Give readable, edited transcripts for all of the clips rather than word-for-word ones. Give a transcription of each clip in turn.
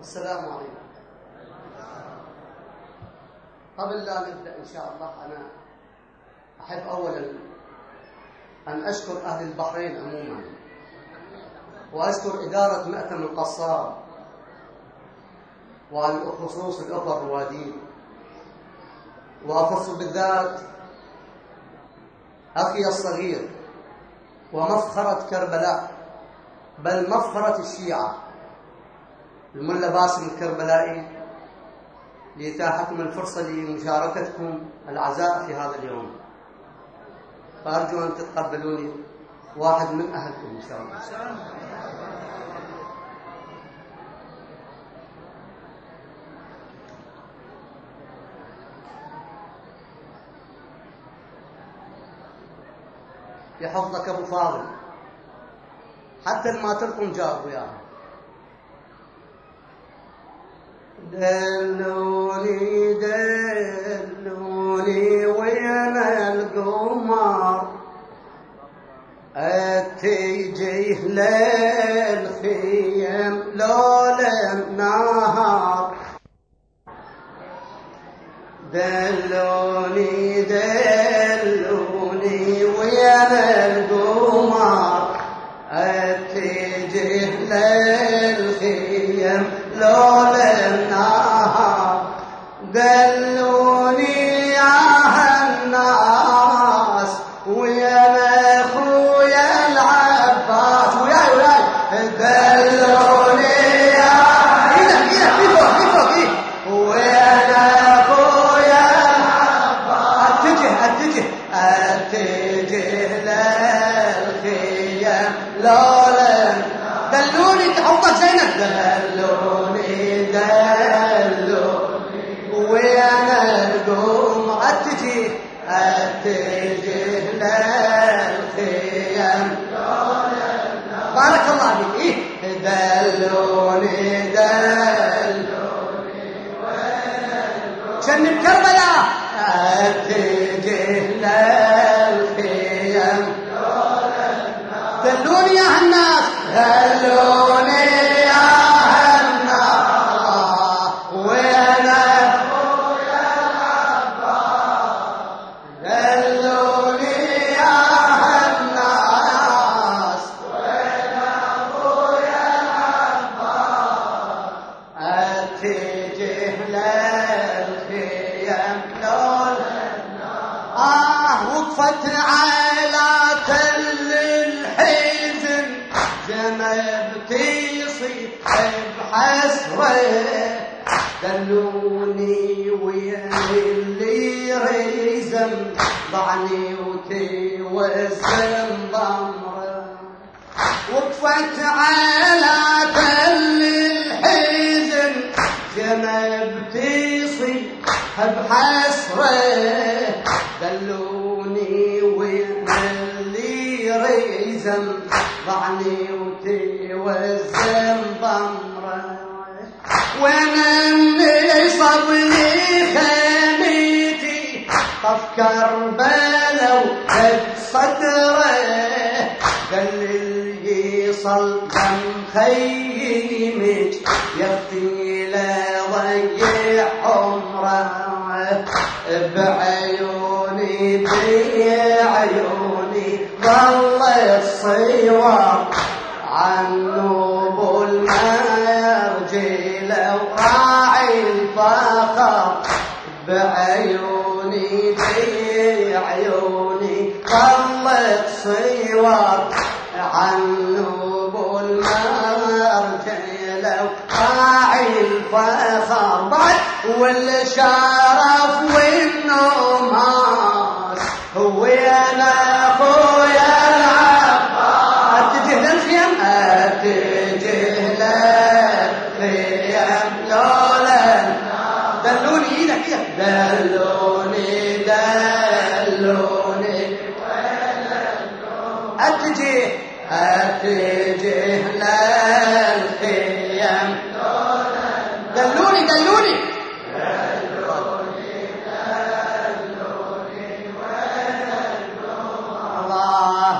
السلام عليكم. قبل لا نبدأ إن شاء الله، أنا أحب أولا أن أشكر أهل البحرين عموما، وأشكر إدارة مأتم القصار، وعلى الخصوص الأخوة الروادين، وأخص بالذات أخي الصغير ومفخرة كربلاء، بل مفخرة الشيعة، الملا باسم الكربلائي، لإتاحتكم الفرصة لمشاركتكم العزاء في هذا اليوم. فأرجو أن تتقبلوني واحد من أهلكم إن شاء الله. يحفظك أبو فاضل، حتى الماتركم جاب وياها. دلوني دلوني وين القمر اتجه للخيم لولا النهار. دلوني دلوني وين القمر اتجه للخيم لولا النهار. دلوني يا هالناس ويا اخويا العباس وياي دلوني يا ويا اخويا العباس. اتجه للخيم لولا. دلوني تحطك زينب. دلوني ويانا القوم اتجه للخيم. بارك الله فيك. دلوني شنب كربلاء اتجه للخيم. دلوني يا هالناس دلوني يا هالناس وين اخويا العباس. دلوني يا هالناس وين اخويا العباس. اتجه للخيم لولا وقفت على تل الحزن جنبتي يصيب بحسره. دلوني وين اللي ريزم ضعني وتوزم ضمره. وقفت على تل الحزن جنبتي يصيب بحسره. دلوني وين اللي ريزم ضعني وتوزم ضمره. وين اللي صبني خيمتي طف كربلا وهد صدره. قال اللي صلبا خيمك يفتي لا ضيع عمره. بعيوني بعيوني ظل الصور عنه بالمرجل وراعي الفخر. بعيوني بعيوني ظلت صور عنه بالمرجل وراعي الفخر. بعد والشرف والنماس هو انا اخويا العباس. اتجه للخيم لولا. دلوني ايدك دلوني اتجه للخيم. دلوني الله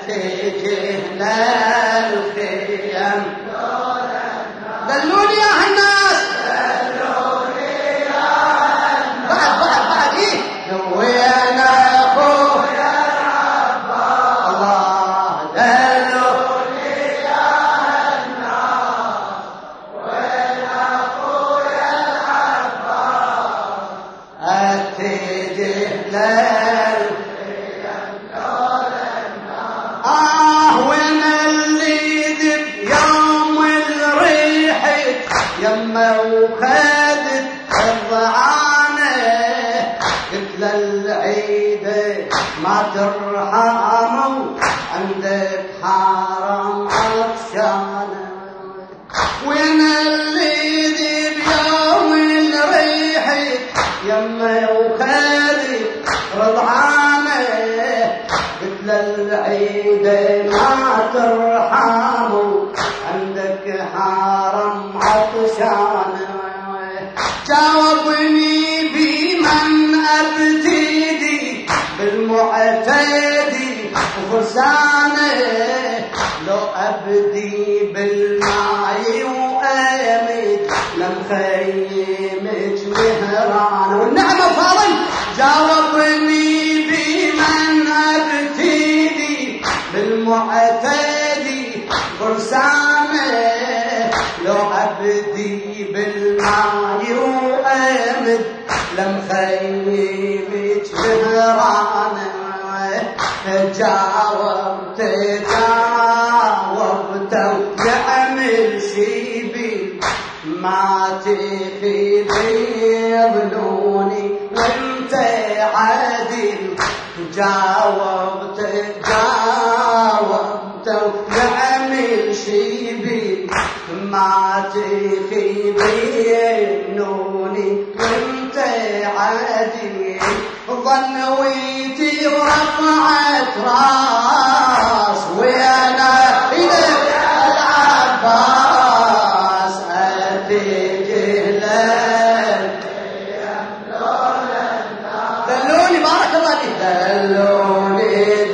اتجه للخيم. دلوني يا يمه وخدت الضعانة قلت للعيدة ما ترحموا عندك حرام عطشانة وين اللي ذي بيوم الريحة يمه وخدت رضعانة قلت للعيدة ما ترحموا عندك حرام عطشانة جاوبني بمن ابتدي بالمعتدي وفرسانه لو ابدي بالماي وامد لمخيمك مهران والنعمه فاضل جاوبني بمن ابتدي بالمعتدي فرسانه لو ابدي بالماي وامد لمخيمك مهرانه جاوبت ويعمل شي بي ما تخيب ظنوني وانت عادل جاوبت ويعمل شي بي ما تخيب ظنوني وانت عادل ظنويتي ورفعت راس وانا اليك العباس اتجه لك دلوني بارك الله فيك دلوني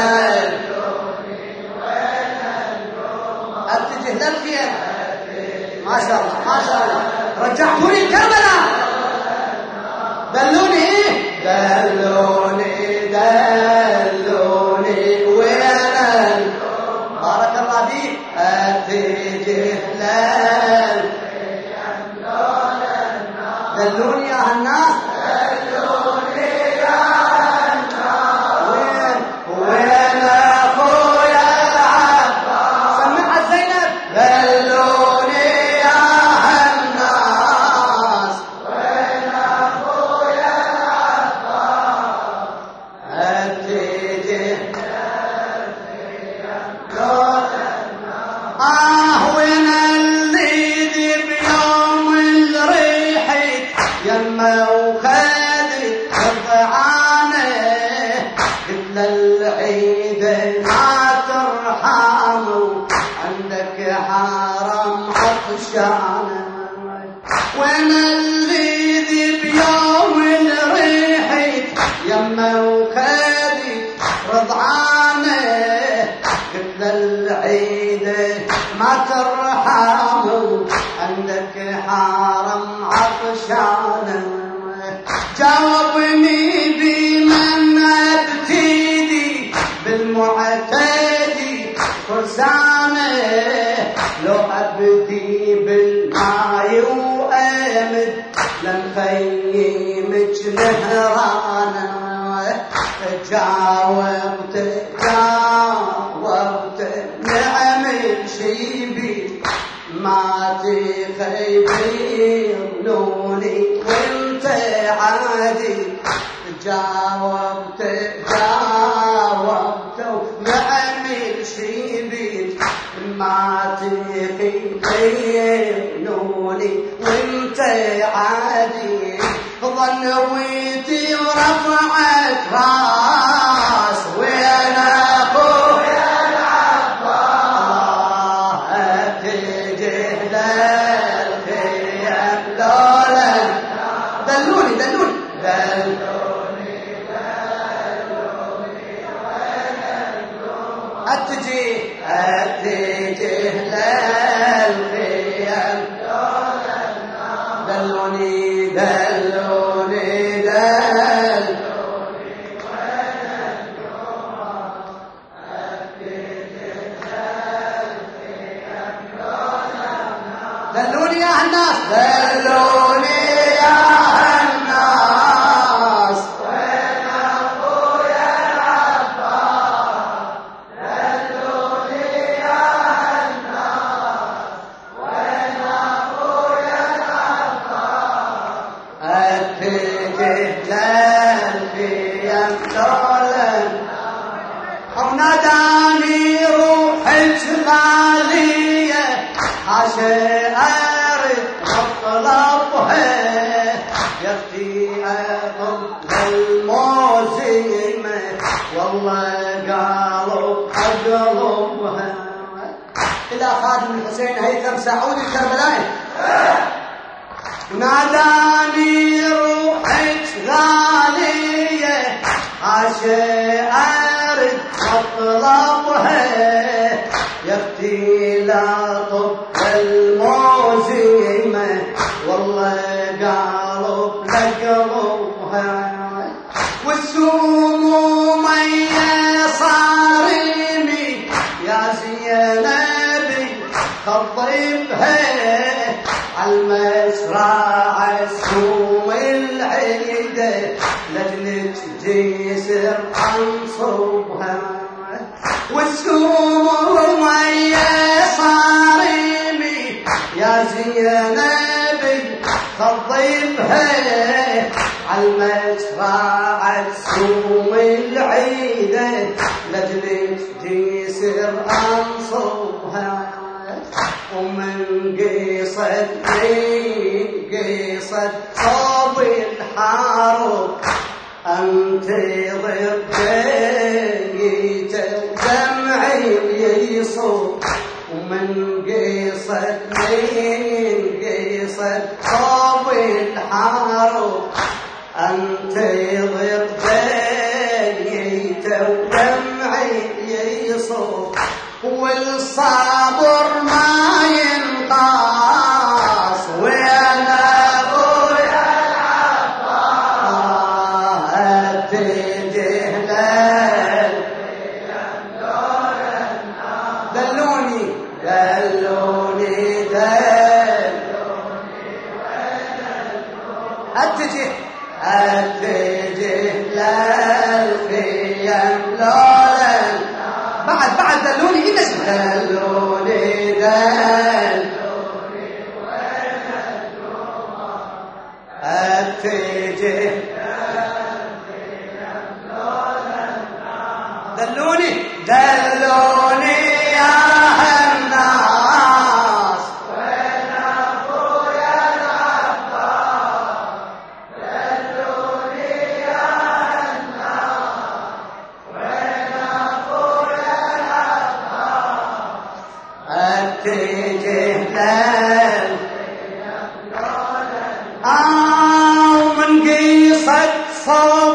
اتجه للخير ما شاء الله ما شاء الله رجعتوني كربلاء دلوني ايه دلوني وين بارك الله فيك اتجه لل دلوني يا هالناس دلوني يا هالناس وين اخويا العباس سمعها زينب دلوني يا هالناس وين اخويا العباس اتجه وين اللي ذي بيوم الريحة يمه وخدت الضعانة قلت للعيدة ما ترحموا عندك حرام عطشانة وين اللي ذي بيوم الريحة يمه وخدت رضعانة قلت للعيدة ما ترحموا عندك حرام عطشانة جاوبني بمن ابتدي بالمعتدي فرسانه لو ابدي بالماي وامد لمخيمك مهرانه جاوبت نعمل شي بي ما تخيب ظنوني وانت عادي جاوبت نعمل شي بي ما تخيب ظنوني وانت عادي ظنويتي ورفعت راس وين اخويا العباس اتجه للخيام لولا دلوني اتجه للخيام دلوني دلوني يا الناس دلوني يا الناس وين اخويا العباس دلوني يا الناس وين اخويا للخيام لولا أو ناداني روحك غالية حاشا أرد أطلبها يا اختي أطلب الموزيمة والله قالوا أقلبها. إلى خادم الحسين هيثم سعودي الكربلائي ناداني روحك غالية حاشا أرد أطلبها يا اختي لا طب الموزيمة والله قالوا لقلبها. والسموم يا صارمي يا زينبي خضبها عالمشرع السوم العيدة لجلك جسر انصبها. والسموم يا صارمي يا زينبي خضبها عالمشرع السوم العيدة لجلك جسر انصبها. ومن قصد صوب الحارب انتظر جيته دمعي يصوب. ومن قصد صوب الحارب انتظر جيته دمعي يصوب. والصبر ما ينقاص وانا ابويا العباس اتجه دلوني اتجه للخيام لولا بعد دلوني إيه دلوني اتجه دلوني يا الناس وين ابويا العباس دلوني يا الناس وين ابويا العباس اتجه من قيصة صوب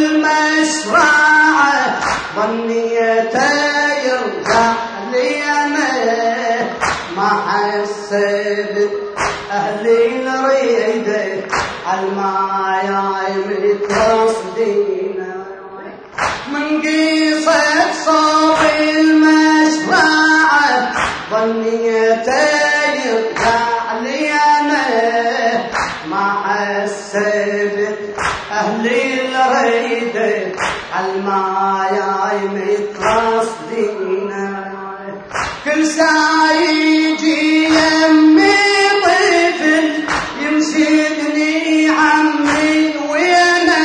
المشرع ظنيته يرجع لي أنا ما حسبت أهلي نريده عالمايا مترصدين. من قيصة صوب المشرع ظنيته يرجع لي أنا ما حسبت أهلي الريدة عالمايا مترصدين. كل ساعة يجي يمي طفل ينشدني عمي وينه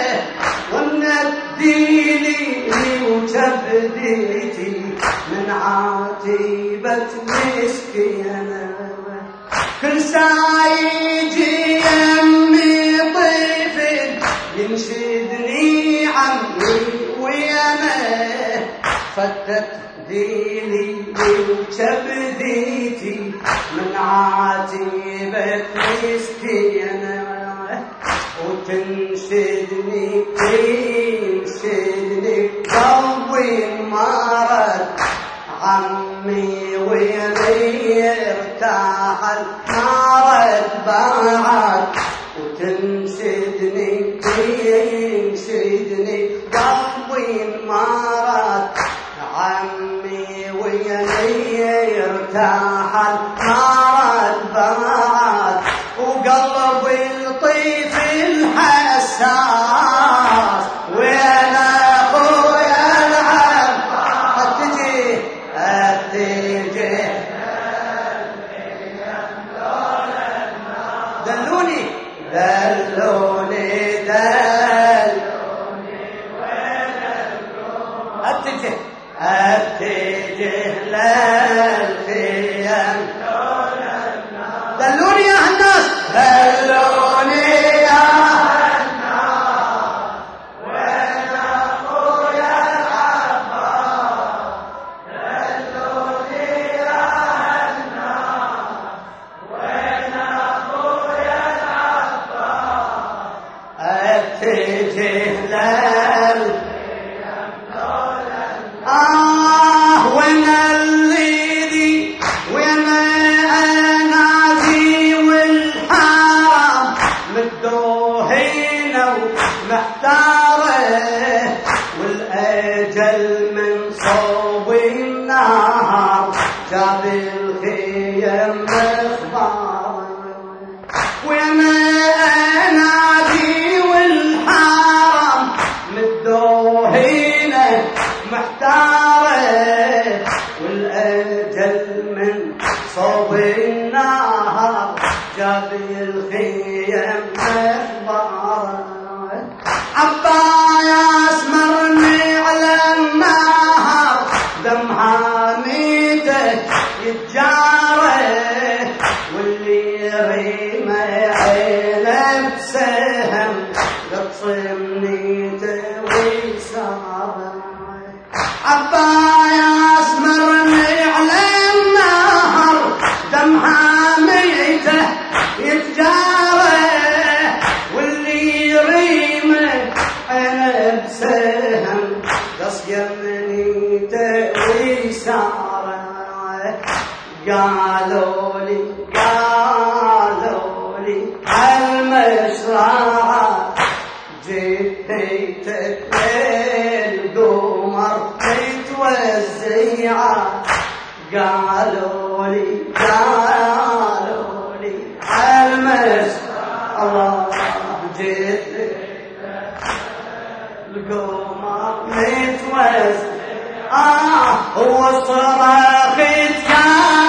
ونديلي وجبديتي من عاتبة مسكينة. كل ساعة يجي يمي طفل ينشدني عمي ويانا فتت ديلي وجبديتي من عاتبة مسكينة. وتنشدني قلبي مرض عمي ويني ارتاح المرض بعد. وتنشدني قلبي مرض عمي ويني ارتاح المرض بعد. وقلبي لطيف الحساس وين اخويا العباس اتجه دلوني دلوني يا الناس دلوني يا الناس وين أخويا العباس دلوني يا الناس وين أخويا العباس أتجه لل وين الليلي وين أنادي والحرام مدوهينة ومحتارة والأجل من صوب النهار جاب الخيم مخبار وين أنادي والحرام مدوهينة محتارة والأجل من صوب النهار جاب الخيم مخبارة عباس مرني على النهر دمها ميته يتجاره واللي يريم عينه بسهم يقصم نيته ويساره عباس مرني على النهر دمها ميته يتجاره واللي يريمه انا بسهم قصيم نيته ويساره قالوا لي عالمشرعه جيتك القمر متوزعه قالوا لي عالمشرعه الله جيتك القمر متوزعه وصرخت يا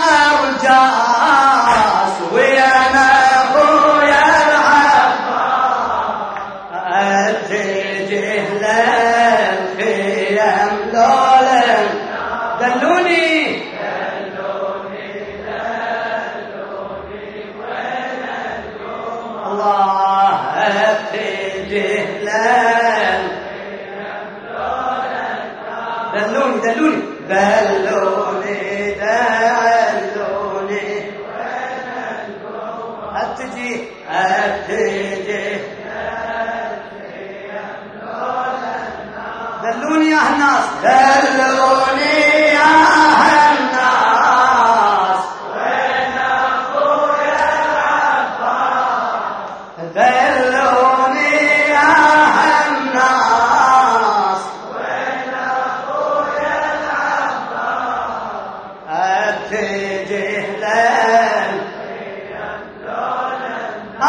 رجاس ويانا اخويا العباس اتجه للخيم لولا دلوني وين القمر الله اتجه للخيم لولا دلوني وين القمر اتجه دلوني يا الناس دلوني يا الناس وين أخويا العباس دلوني يا الناس وين أخويا العباس أتجه للخيم لولا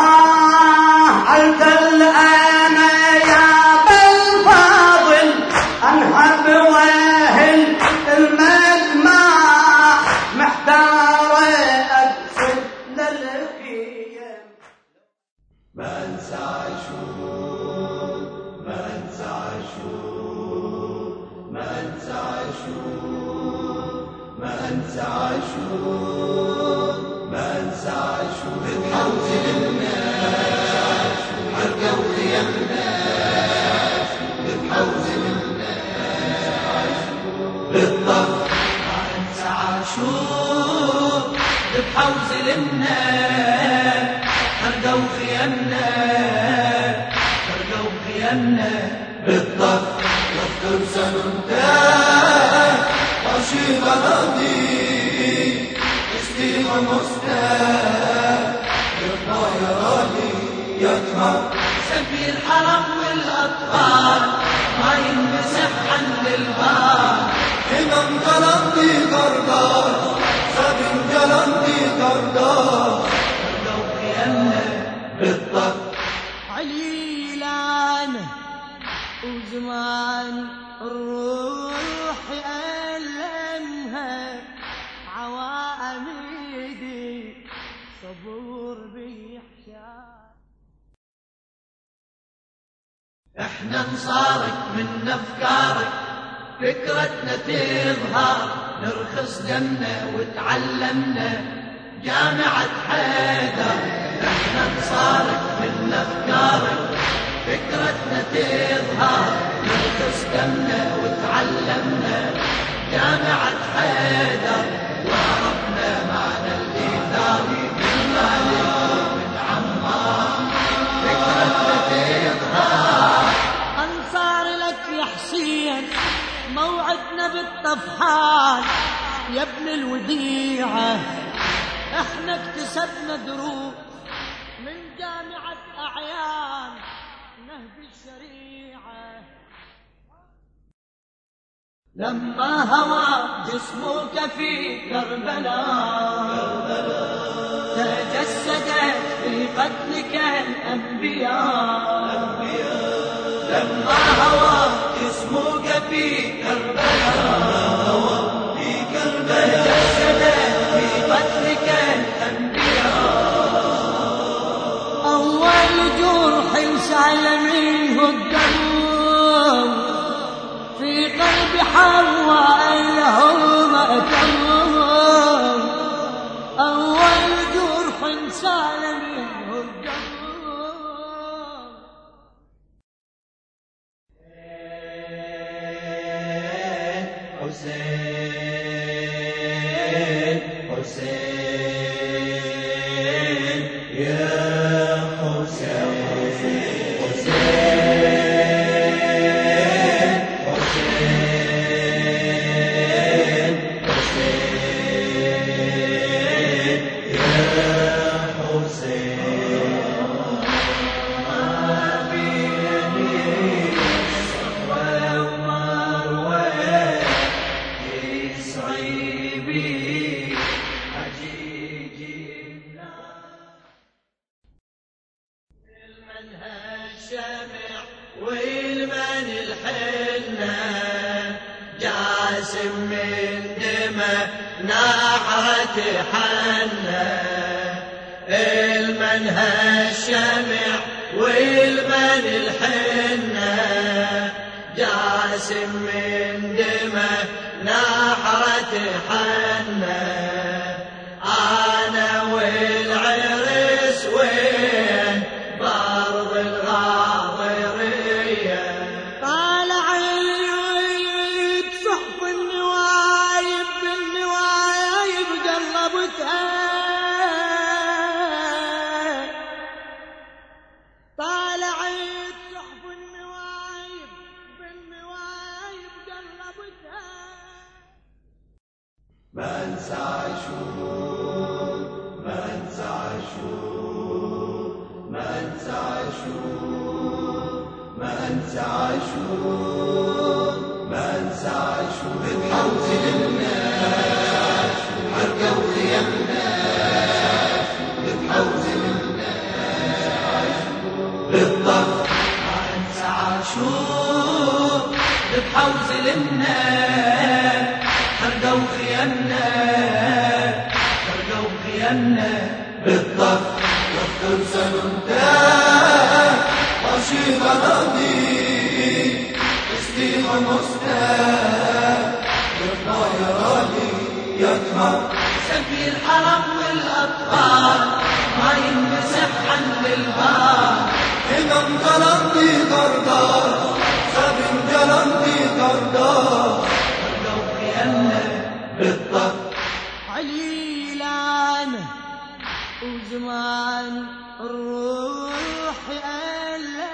عيت الأنا يا بالفاضل أنهب وهل المدمع محتارة أقصد للخيم ما انسى عاشور ما انسى عاشور ما انسى عاشور ما انسى عاشور ما انسى عاشور بتحوز للناس حرقة وخيمنا بتحوز للناس بالضبط ما انسى عاشور بتحوز للناس حرقة وخيمنا بالضبط واذكر سننتهي ماشي غنادي اشتي ومستهى يطلع يراني يطمع سبي الحرم والأطفال ما ينمسح عند الباب إمام جلندي قردار سبي جلندي قردار وخيمنا بالضبط عليلان وزمان الروح ألمها عواميدي صبور بيحشان احنا نصارك من افكارك فكرتنا تظهر نرخص دمنا وتعلمنا جامعة حيدر احنا نصارك من افكارك، فكرتنا تظهر نرخص دمنا وتعلمنا. جامعة حيدر وعرفنا معنى الإيثار من مالك ومن عمار، فكرتنا تظهر. أنصار لك يا حسين موعدنا بالطفحان يا ابن الوديعة، احنا اكتسبنا دروس من جامعة أعيان نهج الشريعة. لما هوى جسمك في كربلاء تجسدت في قتلك الأنبياء. لما هوى جسمك في كربلاء تجسدت في قتلك الأنبياء. أول جرح سال منه الدم في قلب حواء لهم أتمم. أول جرح سال منه الدم. حسين حسين يا حسين حسين والمن الحنة جاسم من دمه ناحرة حنة. المنهى الشمع والمن الحنة جاسم من دمه ناحرة حنة. أنا والعرس وين بارض الغاضرية. طالع العيد صحف النوايب بالنوايب قلبتها. طالع العيد صحف النوايب بالنوايب قلبتها. ما انسى عاشور ما انسى عاشور ما انسى عاشور ما انسى عاشور ما انسى عاشور. بتحوز للناس حركة وخيمنا، بتحوز للناس بالضبط. ما انسى عاشور بتحوز للناس حركة وخيمنا، حركة وخيمنا بالضبط. واذكر سننتهي ماشي غنادي استيقى مستاء يطلع يا راجي يطلع سفي الحرم والأطفال ما ينمسح عند الباب. إمام جلندي دردار سفي جلندي دردار حركة وخيمنا بالضبط. عليلان وزمان الروح يألم